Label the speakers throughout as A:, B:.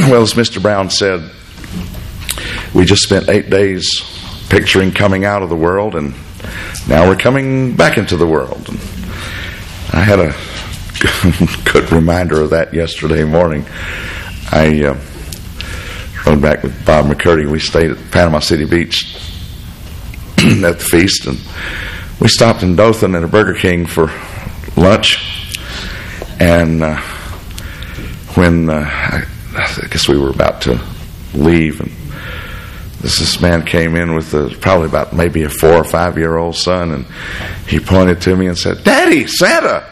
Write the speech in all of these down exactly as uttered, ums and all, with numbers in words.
A: Well, as Mister Brown said, we just spent eight days picturing coming out of the world, and now we're coming back into the world. And I had a good reminder of that yesterday morning. I uh, rode back with Bob McCurdy. We stayed at Panama City Beach at the feast, and we stopped in Dothan at a Burger King for lunch. And uh, when uh, I, I guess we were about to leave, and this, this man came in with a, probably about maybe a four or five year old son, and he pointed to me and said, "Daddy, Santa!"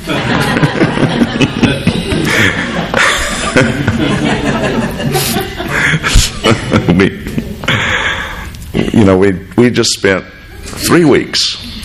A: we, you know, we we just spent three weeks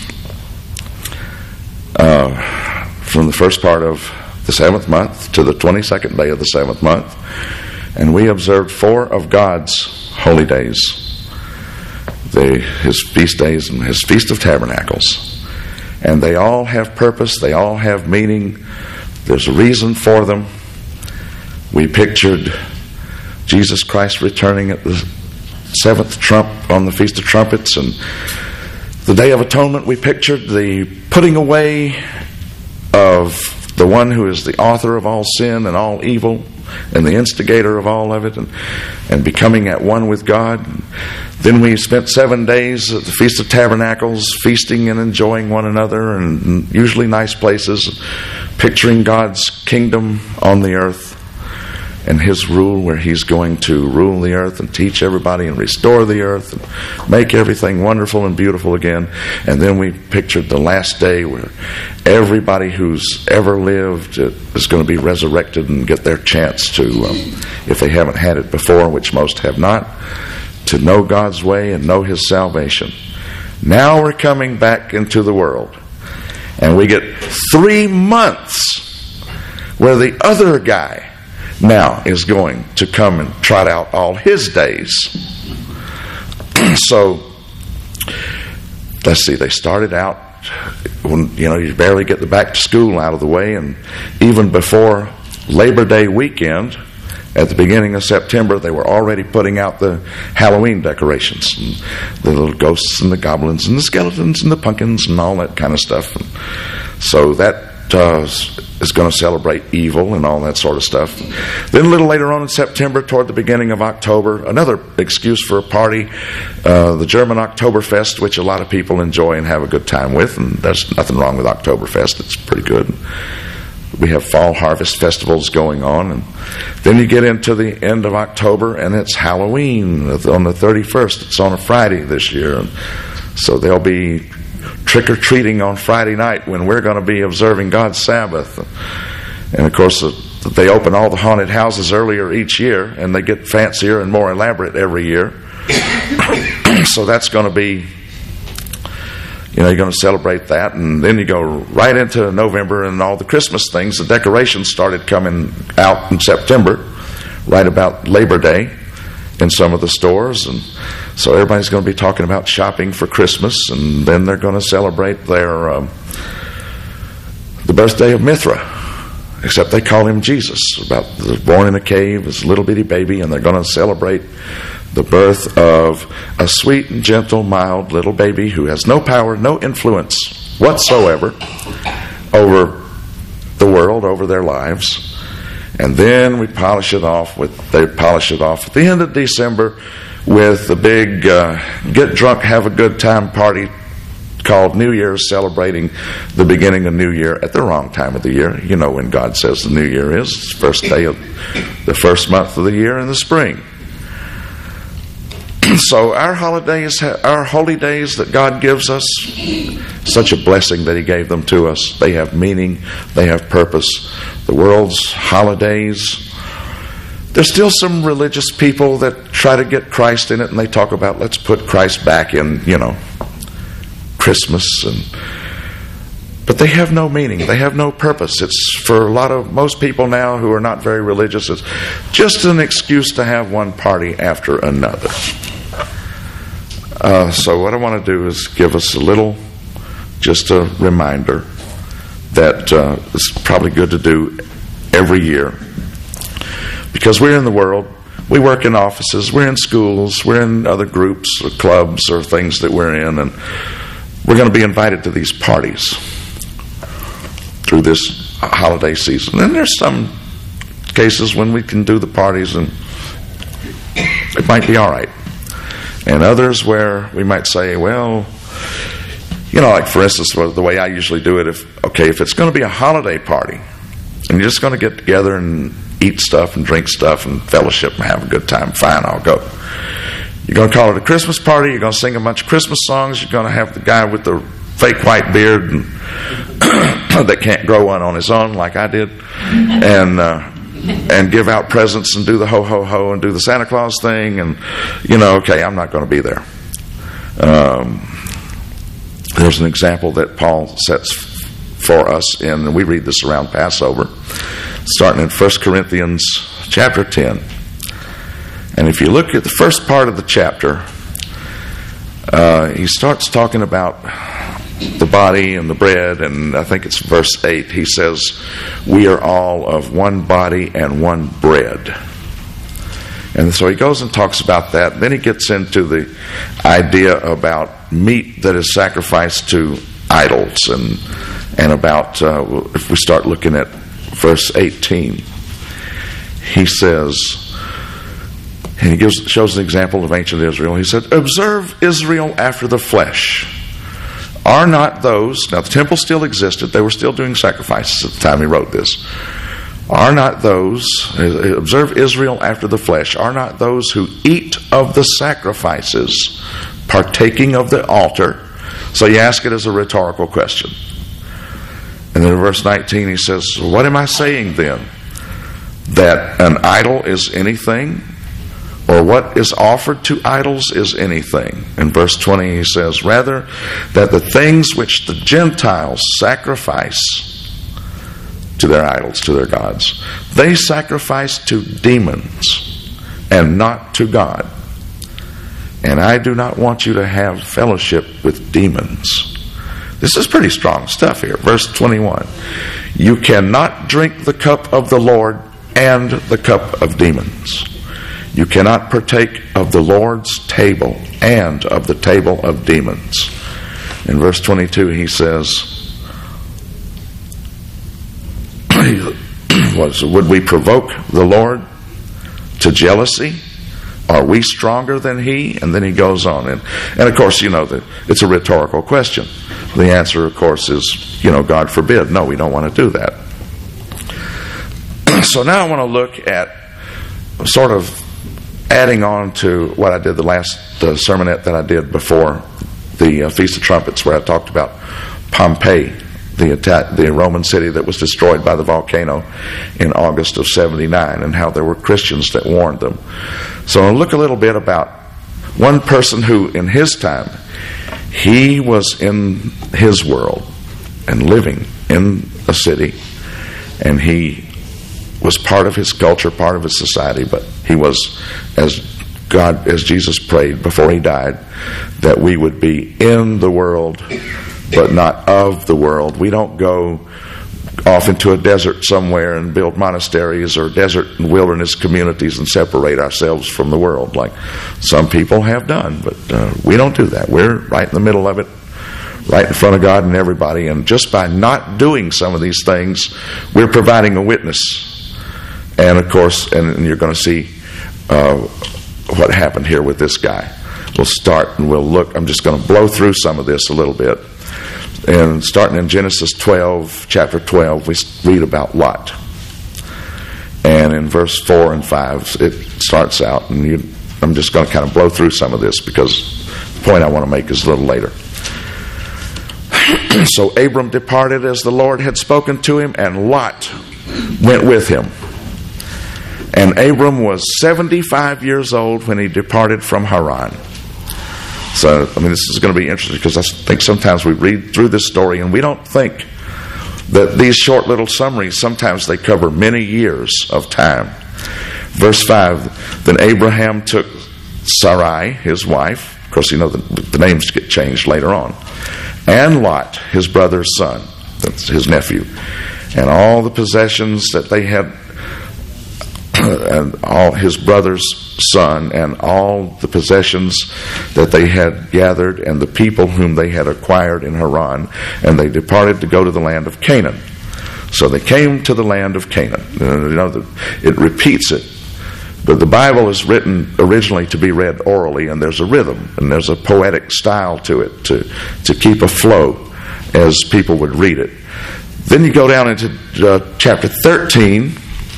A: uh, from the first part of the seventh month to the twenty-second day of the seventh month, and we observed four of God's holy days, the, his feast days and his Feast of Tabernacles. And they all have purpose, they all have meaning, there's a reason for them. We pictured Jesus Christ returning at the seventh trump on the Feast of Trumpets, and the Day of Atonement we pictured the putting away of the one who is the author of all sin and all evil and the instigator of all of it, and, and becoming at one with God. Then we spent seven days at the Feast of Tabernacles, feasting and enjoying one another, and usually nice places, picturing God's kingdom on the earth and his rule, where he's going to rule the earth and teach everybody and restore the earth and make everything wonderful and beautiful again. And then we pictured the last day where everybody who's ever lived is going to be resurrected and get their chance to, um, if they haven't had it before, which most have not, to know God's way and know his salvation. Now we're coming back into the world, and we get three months where the other guy now is going to come and trot out all his days. So, let's see, they started out when, you know, you barely get the back to school out of the way, and even before Labor Day weekend, at the beginning of September, they were already putting out the Halloween decorations, and the little ghosts and the goblins and the skeletons and the pumpkins and all that kind of stuff. And so that Uh, is going to celebrate evil and all that sort of stuff. Then a little later on in September, toward the beginning of October, another excuse for a party, uh, the German Oktoberfest, which a lot of people enjoy and have a good time with, and there's nothing wrong with Oktoberfest. It's pretty good. We have fall harvest festivals going on, and then you get into the end of October, and it's Halloween on the thirty-first. It's on a Friday this year, and so there'll be trick-or-treating on Friday night when we're going to be observing God's Sabbath. And of course, they open all the haunted houses earlier each year, and they get fancier and more elaborate every year. So that's going to be, you know, you're going to celebrate that. And then you go right into November, and all the Christmas things, the decorations started coming out in September, right about Labor Day, in some of the stores. And so everybody's going to be talking about shopping for Christmas, and then they're going to celebrate their um, the birthday of Mithra, except they call him Jesus, about the born in a cave as a little bitty baby, and they're going to celebrate the birth of a sweet and gentle, mild little baby who has no power, no influence whatsoever over the world, over their lives. And then we polish it off with, they polish it off at the end of December with the big uh, get drunk, have a good time party called New Year's, celebrating the beginning of New Year at the wrong time of the year. You know when God says the New Year is. It's the first day of the first month of the year in the spring. So our holidays, our holy days that God gives us, such a blessing that he gave them to us. They have meaning, they have purpose. The world's holidays, there's still some religious people that try to get Christ in it, and they talk about, let's put Christ back in, you know, Christmas. And but they have no meaning, they have no purpose. It's, for a lot of, most people now who are not very religious, it's just an excuse to have one party after another. Uh, so what I want to do is give us a little, just a reminder that uh, it's probably good to do every year. Because we're in the world, we work in offices, we're in schools, we're in other groups or clubs or things that we're in, and we're going to be invited to these parties through this holiday season. And there's some cases when we can do the parties and it might be all right. And others where we might say, well, you know, like for instance, the way I usually do it, if okay, if it's going to be a holiday party and you're just going to get together and eat stuff and drink stuff and fellowship and have a good time, fine, I'll go. You're going to call it a Christmas party, you're going to sing a bunch of Christmas songs, you're going to have the guy with the fake white beard and that can't grow one on his own like I did, and uh, and give out presents and do the ho ho ho and do the Santa Claus thing, and you know, okay, I'm not going to be there. Um, there's an example that Paul sets for us in, and we read this around Passover, starting in First Corinthians chapter ten. And if you look at the first part of the chapter, uh, he starts talking about the body and the bread, and I think it's verse eight. He says, we are all of one body and one bread. And so he goes and talks about that. Then he gets into the idea about meat that is sacrificed to idols, and and about, uh, if we start looking at verse eighteen, he says, and he gives, shows an example of ancient Israel. He said, observe Israel after the flesh. Are not those, now the temple still existed, they were still doing sacrifices at the time he wrote this. Are not those, observe Israel after the flesh, are not those who eat of the sacrifices partaking of the altar? So you ask it as a rhetorical question. And then in verse nineteen he says, what am I saying then? That an idol is anything? Or what is offered to idols is anything? In verse twenty he says, rather, that the things which the Gentiles sacrifice to their idols, to their gods, they sacrifice to demons and not to God. And I do not want you to have fellowship with demons. This is pretty strong stuff here. Verse twenty-one, you cannot drink the cup of the Lord and the cup of demons. You cannot partake of the Lord's table and of the table of demons. In verse twenty-two he says, would we provoke the Lord to jealousy? Are we stronger than he? And then he goes on. And, and of course, you know, that it's a rhetorical question. The answer, of course, is, you know, God forbid. No, we don't want to do that. So now I want to look at sort of adding on to what I did the last uh, sermonette that I did before the uh, Feast of Trumpets, where I talked about Pompeii, the attack, the Roman city that was destroyed by the volcano in August of seventy-nine, and how there were Christians that warned them. So I'll look a little bit about one person who, in his time, he was in his world and living in a city, and he was part of his culture, part of his society, but he was, as God, as Jesus prayed before he died, that we would be in the world, but not of the world. We don't go off into a desert somewhere and build monasteries or desert and wilderness communities and separate ourselves from the world like some people have done, but uh, we don't do that. We're right in the middle of it, right in front of God and everybody, and just by not doing some of these things, we're providing a witness. And of course, and, and you're going to see uh, what happened here with this guy. We'll start and we'll look. I'm just going to blow through some of this a little bit. And starting in Genesis twelve, chapter twelve, we read about Lot. And in verse four and five, it starts out, and you, I'm just going to kind of blow through some of this because the point I want to make is a little later. So Abram departed as the Lord had spoken to him, and Lot went with him. And Abram was seventy-five years old when he departed from Haran. So, I mean, this is going to be interesting because I think sometimes we read through this story and we don't think that these short little summaries, sometimes they cover many years of time. Verse five, then Abraham took Sarai, his wife. Of course, you know, the, the names get changed later on. And Lot, his brother's son, that's his nephew. And all the possessions that they had and all his brother's son, and all the possessions that they had gathered, and the people whom they had acquired in Haran, and they departed to go to the land of Canaan. So they came to the land of Canaan. You know, it repeats it. But the Bible is written originally to be read orally, and there's a rhythm, and there's a poetic style to it, to, to keep a flow as people would read it. Then you go down into uh, chapter thirteen,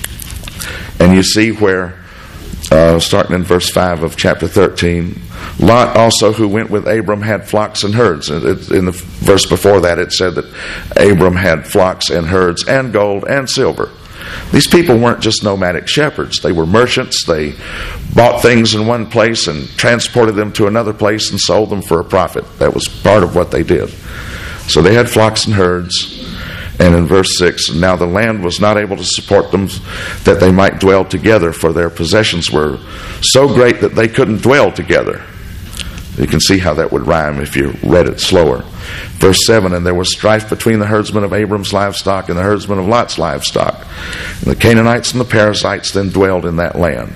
A: and you see where, uh, starting in verse five of chapter thirteen, Lot also, who went with Abram, had flocks and herds. In the verse before that, it said that Abram had flocks and herds and gold and silver. These people weren't just nomadic shepherds. They were merchants. They bought things in one place and transported them to another place and sold them for a profit. That was part of what they did. So they had flocks and herds. And in verse six, now the land was not able to support them that they might dwell together, for their possessions were so great that they couldn't dwell together. You can see how that would rhyme if you read it slower. Verse seven, and there was strife between the herdsmen of Abram's livestock and the herdsmen of Lot's livestock. And the Canaanites and the Perizzites then dwelled in that land.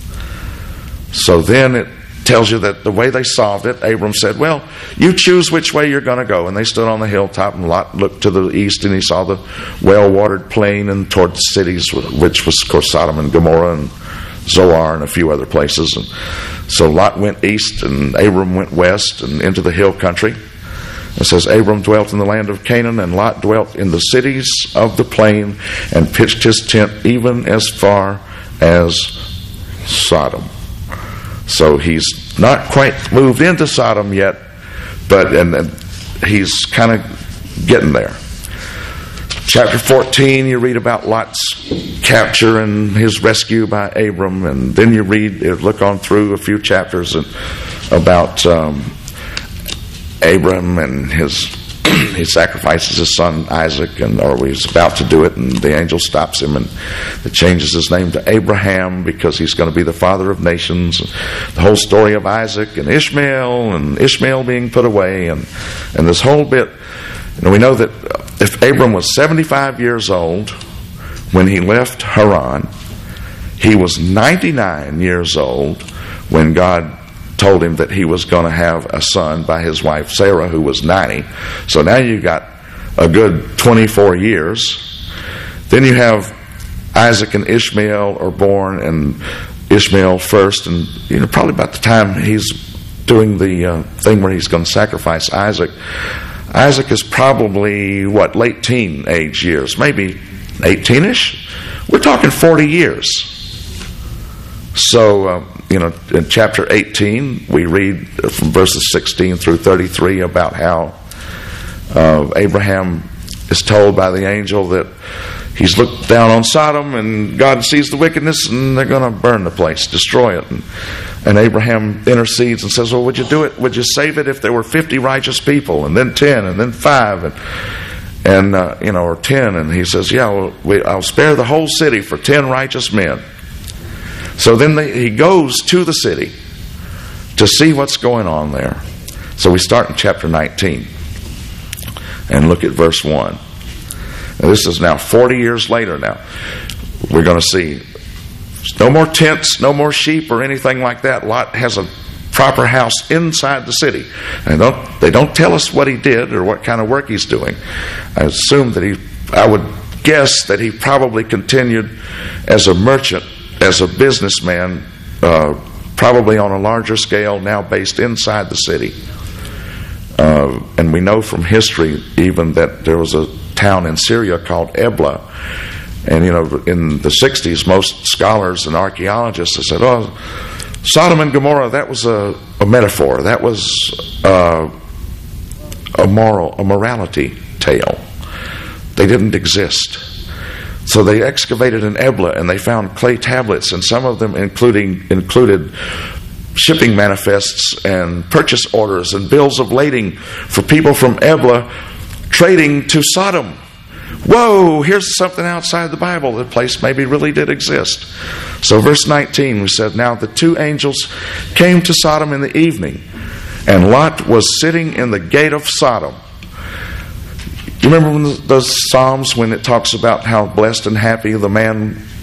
A: So then it tells you that the way they solved it, Abram said, well, you choose which way you're going to go. And they stood on the hilltop, and Lot looked to the east, and he saw the well-watered plain and toward the cities, which was, of course, Sodom and Gomorrah and Zoar and a few other places. And so Lot went east, and Abram went west and into the hill country. It says, Abram dwelt in the land of Canaan, and Lot dwelt in the cities of the plain, and pitched his tent even as far as Sodom. So he's not quite moved into Sodom yet, but and, and he's kind of getting there. Chapter fourteen, you read about Lot's capture and his rescue by Abram, and then you read, look on through a few chapters and, about um, Abram and his he sacrifices his son Isaac, and or he's about to do it, and the angel stops him and it changes his name to Abraham because he's going to be the father of nations. The whole story of Isaac and Ishmael, and Ishmael being put away, and and this whole bit. And we know that if Abram was seventy-five years old when he left Haran, he was ninety-nine years old when God told him that he was going to have a son by his wife Sarah, who was ninety. So now you got a good twenty-four years. Then you have Isaac and Ishmael are born, and Ishmael first, and you know probably about the time he's doing the uh, thing where he's going to sacrifice Isaac, Isaac is probably what, late teen age years, maybe eighteen-ish. We're talking forty years. So uh, you know, in chapter eighteen, we read from verses sixteen through thirty-three about how uh, Abraham is told by the angel that he's looked down on Sodom, and God sees the wickedness, and they're going to burn the place, destroy it. And, and Abraham intercedes and says, well, would you do it? Would you save it if there were fifty righteous people, and then ten, and then five, and and uh, you know, or ten? And he says, yeah, well, we, I'll spare the whole city for ten righteous men. So then they, he goes to the city to see what's going on there. So we start in chapter nineteen and look at verse one. Now this is now forty years later now. We're going to see no more tents, no more sheep or anything like that. Lot has a proper house inside the city. And don't, they don't tell us what he did or what kind of work he's doing. I assume that he, I would guess that he probably continued as a merchant, as a businessman, uh, probably on a larger scale, now based inside the city. Uh, and we know from history even that there was a town in Syria called Ebla. And, you know, in the sixties, most scholars and archaeologists have said, oh, Sodom and Gomorrah, that was a, a metaphor. That was uh, a moral, a morality tale. They didn't exist. So they excavated in Ebla, and they found clay tablets, and some of them including included shipping manifests and purchase orders and bills of lading for people from Ebla trading to Sodom. Whoa, here's something outside the Bible. The place maybe really did exist. So verse nineteen, we said, now the two angels came to Sodom in the evening, and Lot was sitting in the gate of Sodom. You remember when those Psalms when it talks about how blessed and happy the man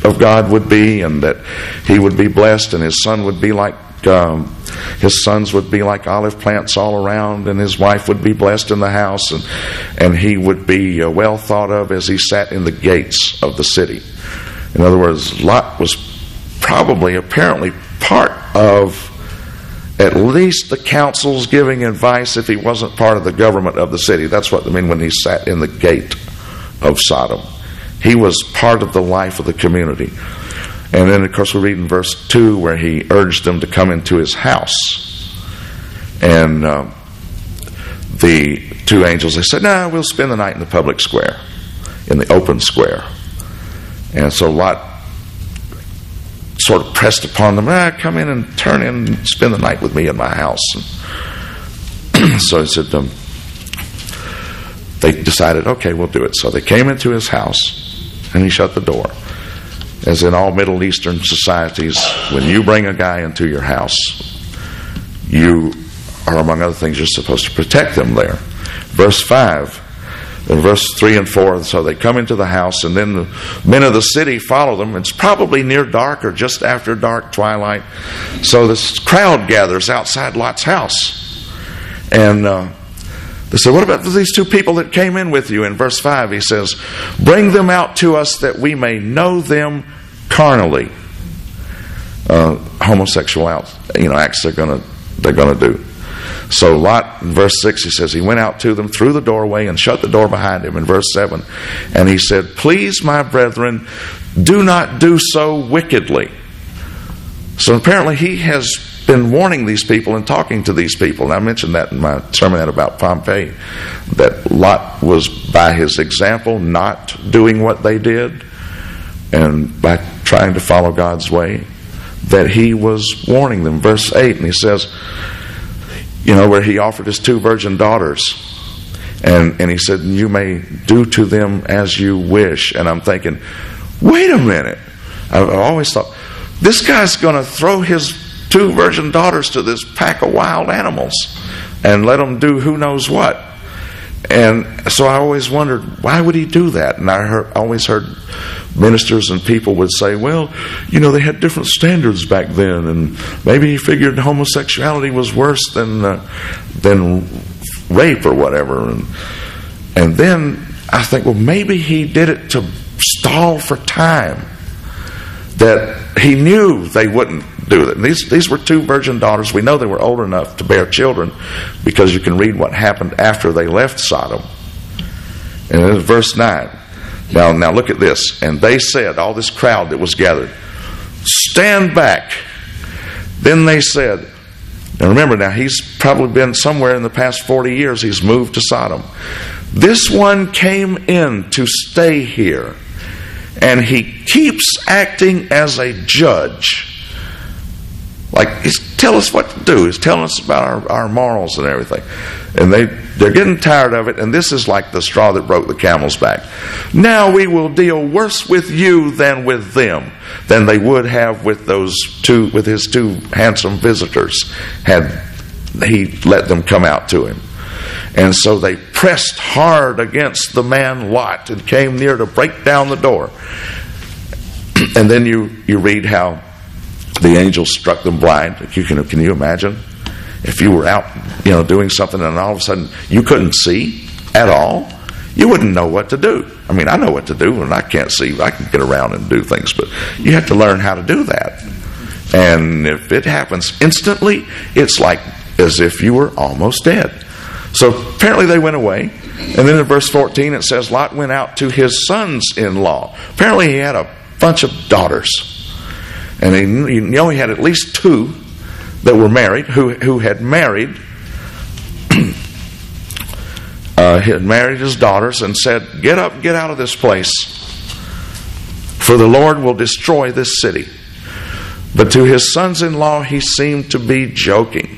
A: of God would be, and that he would be blessed, and his son would be like um, his sons would be like olive plants all around, and his wife would be blessed in the house, and and he would be uh, well thought of as he sat in the gates of the city. In other words, Lot was probably apparently part of at least the council's giving advice, if he wasn't part of the government of the city. That's what I mean when he sat in the gate of Sodom. He was part of the life of the community. And then, of course, we read in verse two where he urged them to come into his house. And uh, the two angels, they said, no, we'll spend the night in the public square, in the open square. And so Lot sort of pressed upon them, ah, come in and turn in and spend the night with me in my house. And so he said, um, they decided, okay, we'll do it. So they came into his house, and he shut the door. As in all Middle Eastern societies, when you bring a guy into your house, you are, among other things, you're supposed to protect them there. Verse five, in verse three and four, so they come into the house, and then the men of the city follow them. It's probably near dark or just after dark, twilight. So this crowd gathers outside Lot's house. And uh, they said, what about these two people that came in with you? In verse five, he says, bring them out to us that we may know them carnally. Uh, homosexual out, you know, acts they're going to they're going to do. So Lot, in verse six, he says, he went out to them through the doorway and shut the door behind him. In verse seven, and he said, please, my brethren, do not do so wickedly. So apparently he has been warning these people and talking to these people. And I mentioned that in my sermon about Pompeii, that Lot was, by his example, not doing what they did, and by trying to follow God's way, that he was warning them. Verse eight, and he says, you know, where he offered his two virgin daughters, and, and he said, you may do to them as you wish. And I'm thinking, wait a minute. I've always thought, this guy's going to throw his two virgin daughters to this pack of wild animals and let them do who knows what. And so I always wondered, why would he do that? And I heard, always heard ministers and people would say, well, you know, they had different standards back then, and maybe he figured homosexuality was worse than uh, than rape or whatever. And, and then I think, well, maybe he did it to stall for time, that he knew they wouldn't do it. And these, these were two virgin daughters. We know they were old enough to bear children because you can read what happened after they left Sodom. And in verse nine, now, now look at this. And they said, all this crowd that was gathered, stand back. Then they said, now remember now, he's probably been somewhere in the past forty years, he's moved to Sodom. This one came in to stay here, and he keeps acting as a judge. Like, he's telling us what to do. He's telling us about our, our morals and everything. And they, they're getting tired of it, and this is like the straw that broke the camel's back. Now we will deal worse with you than with them, than they would have with those two, with his two handsome visitors, had he let them come out to him. And so they pressed hard against the man Lot and came near to break down the door. And then you, you read how the angel struck them blind. You can, can you imagine if you were out, you know, doing something, and all of a sudden you couldn't see at all? You wouldn't know what to do. I mean, I know what to do, and I can't see. I can get around and do things, but you have to learn how to do that. And if it happens instantly, it's like as if you were almost dead. So apparently they went away. And then in verse fourteen it says Lot went out to his sons-in-law. Apparently he had a bunch of daughters. And he, he only had at least two that were married, who, who had married uh, he had married his daughters and said, get up, get out of this place, for the Lord will destroy this city. But to his sons-in-law he seemed to be joking.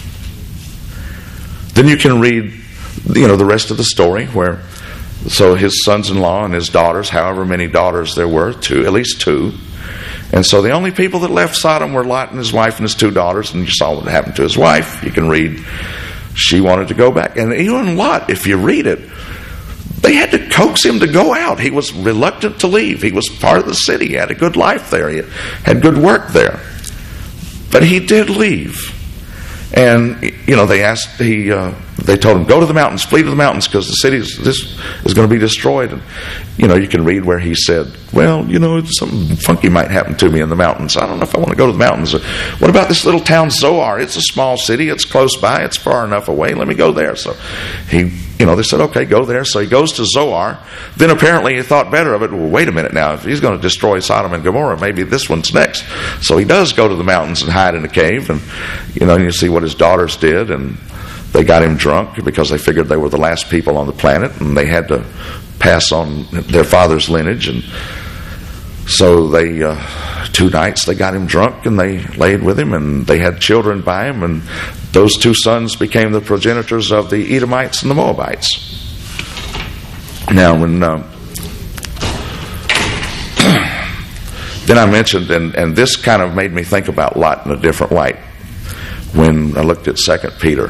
A: Then you can read, you know, the rest of the story, where so his sons-in-law and his daughters, however many daughters there were, two, at least two. And so the only people that left Sodom were Lot and his wife and his two daughters. And you saw what happened to his wife. You can read, she wanted to go back. And even Lot, if you read it, they had to coax him to go out. He was reluctant to leave. He was part of the city. He had a good life there. He had good work there. But he did leave. And, you know, they asked, he, uh, they told him, go to the mountains, flee to the mountains, because the city is, this is going to be destroyed. And, you know, you can read where he said, well, you know, something funky might happen to me in the mountains. I don't know if I want to go to the mountains. What about this little town Zoar? It's a small city. It's close by. It's far enough away. Let me go there. So he, you know, they said, okay, go there. So he goes to Zoar. Then apparently he thought better of it. Well, wait a minute now. If he's going to destroy Sodom and Gomorrah, maybe this one's next. So he does go to the mountains and hide in a cave. And, you know, you see what his daughters did. And they got him drunk because they figured they were the last people on the planet. And they had to pass on their father's lineage. And so they, uh, two nights they got him drunk and they laid with him. And they had children by him. And those two sons became the progenitors of the Edomites and the Moabites. Now, when uh, then I mentioned, and, and this kind of made me think about Lot in a different light when I looked at Second Peter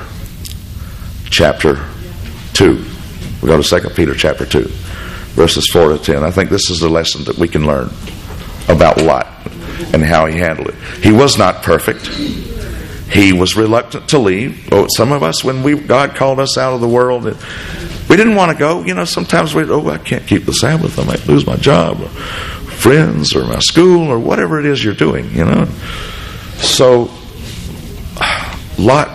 A: chapter two. We go to Second Peter chapter two, verses four to ten. I think this is the lesson that we can learn about Lot and how he handled it. He was not perfect. He was reluctant to leave. Oh, some of us, when we God called us out of the world, we didn't want to go. You know, sometimes we, oh, I can't keep the Sabbath. I might lose my job, or friends, or my school, or whatever it is you're doing, you know. So, Lot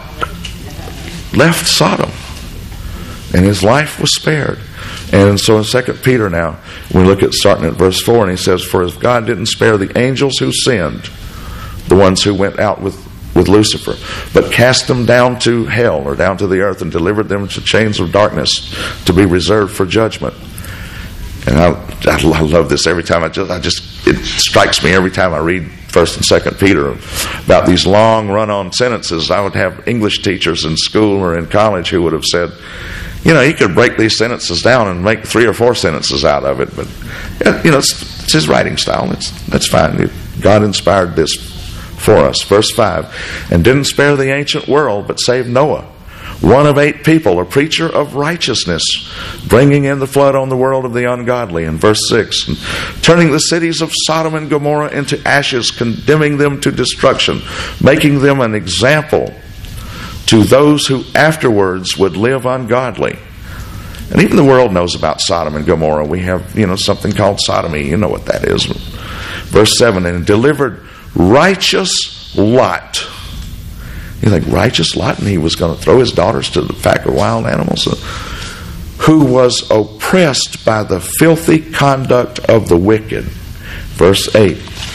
A: left Sodom, and his life was spared. And so in Second Peter now, we look at starting at verse four, and he says, for if God didn't spare the angels who sinned, the ones who went out with with Lucifer, but cast them down to hell, or down to the earth, and delivered them to chains of darkness to be reserved for judgment. And I, I love this every time. I just, I just, it strikes me every time I read First and Second Peter about these long run-on sentences. I would have English teachers in school or in college who would have said, you know, you could break these sentences down and make three or four sentences out of it. But, you know, it's, it's his writing style. It's, that's fine. God inspired this for us. Verse five, and didn't spare the ancient world, but saved Noah, one of eight people, a preacher of righteousness, bringing in the flood on the world of the ungodly. In verse six, and turning the cities of Sodom and Gomorrah into ashes, condemning them to destruction, making them an example to those who afterwards would live ungodly. And even the world knows about Sodom and Gomorrah. We have, you know, something called sodomy. You know what that is. Verse seven, and delivered righteous Lot. You think righteous Lot, and he was going to throw his daughters to the pack of wild animals, who was oppressed by the filthy conduct of the wicked. Verse eight,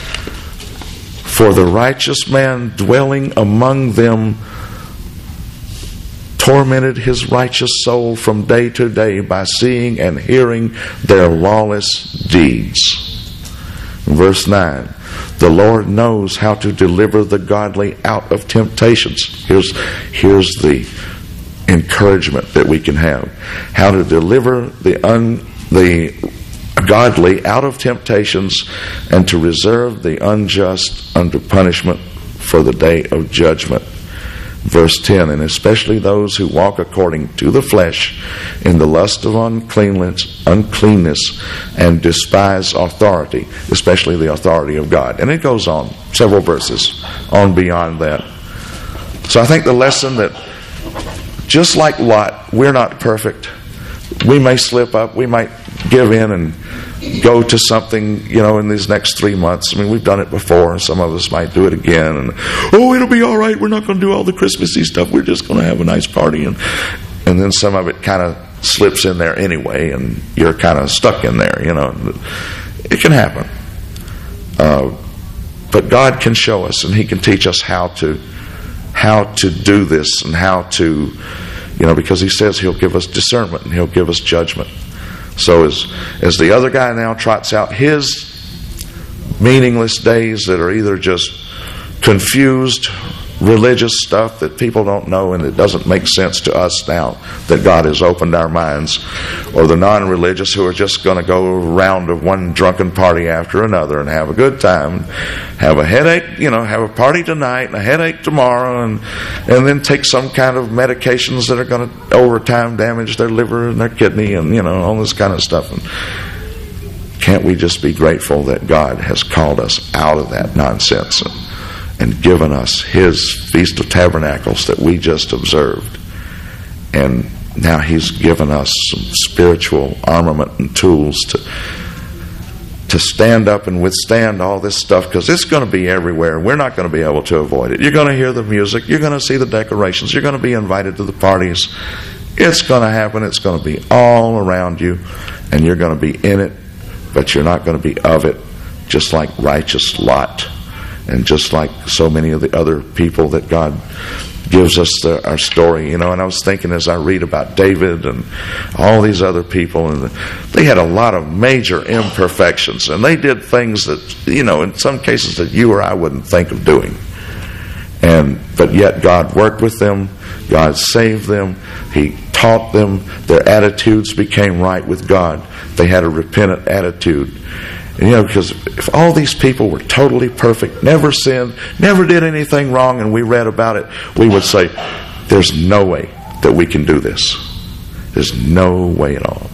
A: for the righteous man dwelling among them tormented his righteous soul from day to day by seeing and hearing their lawless deeds. Verse nine, the Lord knows how to deliver the godly out of temptations. Here's, here's the encouragement that we can have. How to deliver the un, the godly out of temptations, and to reserve the unjust under punishment for the day of judgment. Verse ten, and especially those who walk according to the flesh in the lust of uncleanness, uncleanness and despise authority, especially the authority of God. And it goes on, several verses on beyond that. So I think the lesson that, just like Lot, we're not perfect. We may slip up, we might give in and go to something, you know, in these next three months. I mean, we've done it before. Some of us might do it again. And, oh, it'll be all right. We're not going to do all the Christmassy stuff. We're just going to have a nice party. And and then some of it kind of slips in there anyway, and you're kind of stuck in there, you know. It can happen. Uh, but God can show us, and He can teach us how to how to do this, and how to, you know, because He says He'll give us discernment and He'll give us judgment. So as as the other guy now trots out his meaningless days that are either just confused religious stuff that people don't know, and it doesn't make sense to us now that God has opened our minds, or the non-religious who are just going to go around to one drunken party after another and have a good time, have a headache, you know, have a party tonight and a headache tomorrow, and and then take some kind of medications that are going to over time damage their liver and their kidney, and you know, all this kind of stuff. And can't we just be grateful that God has called us out of that nonsense and, and given us His Feast of Tabernacles that we just observed? And now He's given us some spiritual armament and tools to to stand up and withstand all this stuff, because it's going to be everywhere. We're not going to be able to avoid it. You're going to hear the music. You're going to see the decorations. You're going to be invited to the parties. It's going to happen. It's going to be all around you, and you're going to be in it, but you're not going to be of it, just like righteous Lot, and just like so many of the other people that God gives us the, our story, you know. And I was thinking as I read about David and all these other people, and they had a lot of major imperfections, and they did things that, you know, in some cases that you or I wouldn't think of doing. And but yet God worked with them. God saved them. He taught them. Their attitudes became right with God. They had a repentant attitude. And, you know, because if all these people were totally perfect, never sinned, never did anything wrong, and we read about it, we would say, there's no way that we can do this. There's no way at all.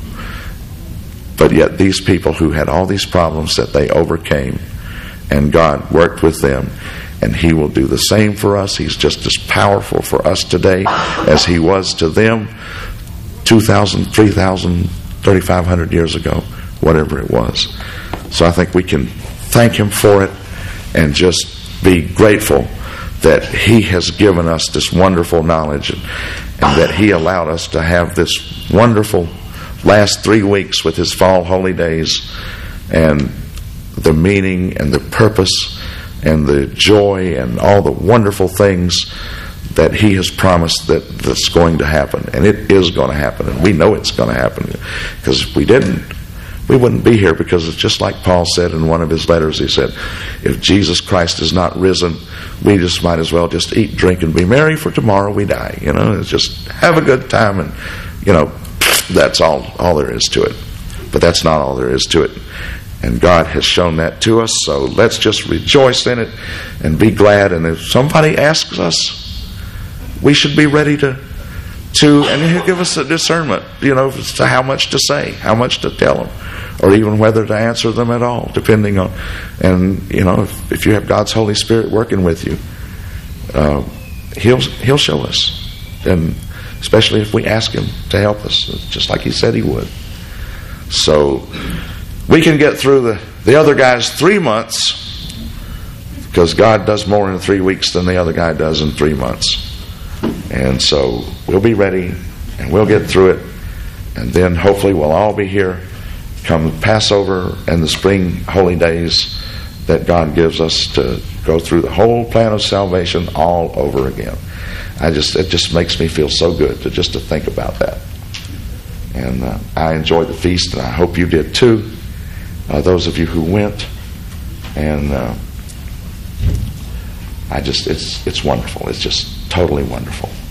A: But yet these people who had all these problems that they overcame, and God worked with them, and He will do the same for us. He's just as powerful for us today as He was to them two thousand, three thousand, thirty-five hundred years ago, whatever it was. So I think we can thank Him for it and just be grateful that He has given us this wonderful knowledge, and, and that He allowed us to have this wonderful last three weeks with His fall holy days, and the meaning and the purpose and the joy and all the wonderful things that He has promised that that's going to happen. And it is going to happen, and we know it's going to happen, because if we didn't, we wouldn't be here. Because it's just like Paul said in one of his letters. He said, if Jesus Christ is not risen, we just might as well just eat, drink, and be merry, for tomorrow we die. You know, it's just have a good time, and you know, that's all all there is to it. But that's not all there is to it. And God has shown that to us, so let's just rejoice in it and be glad. And if somebody asks us, we should be ready to to and He'll give us a discernment, you know, as to how much to say, how much to tell them, or even whether to answer them at all, depending on. And you know, if, if you have God's Holy Spirit working with you, uh, He'll He'll show us, and especially if we ask Him to help us, just like He said He would. So we can get through the the other guy's three months, because God does more in three weeks than the other guy does in three months. And so we'll be ready, and we'll get through it, and then hopefully we'll all be here come Passover and the spring holy days that God gives us to go through the whole plan of salvation all over again. I just it just makes me feel so good to just to think about that. And uh, I enjoyed the feast, and I hope you did too. Uh, those of you who went, and uh, I just it's it's wonderful. It's just totally wonderful.